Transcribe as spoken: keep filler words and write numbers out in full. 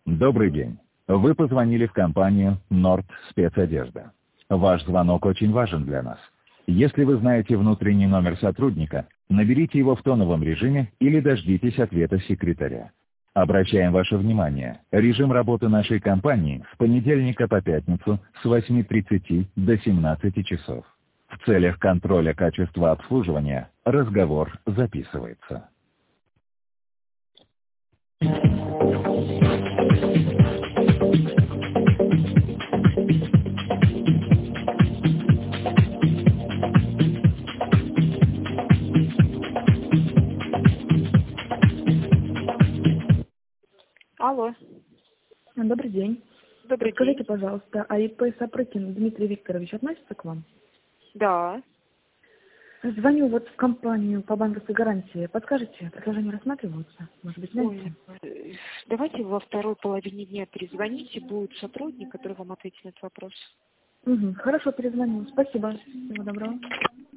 Добрый день. Вы позвонили в компанию Nord Спецодежда. Ваш звонок очень важен для нас. Если вы знаете внутренний номер сотрудника, наберите его в тоновом режиме или дождитесь ответа секретаря. Обращаем ваше внимание, режим работы нашей компании с понедельника по пятницу с восьми тридцати до семнадцати часов. В целях контроля качества обслуживания разговор записывается. Алло. Добрый день. Добрый Скажите, день. пожалуйста, а ИП Сапрыкин Дмитрий Викторович относится к вам? Да. Звоню вот в компанию по банковской гарантии. Подскажите, предложения рассматриваются? Может быть, знаете? Ой, э, давайте во второй половине дня перезвоните, будет сотрудник, который вам ответит на этот вопрос. Угу, хорошо, перезвоню. Спасибо. Всего доброго.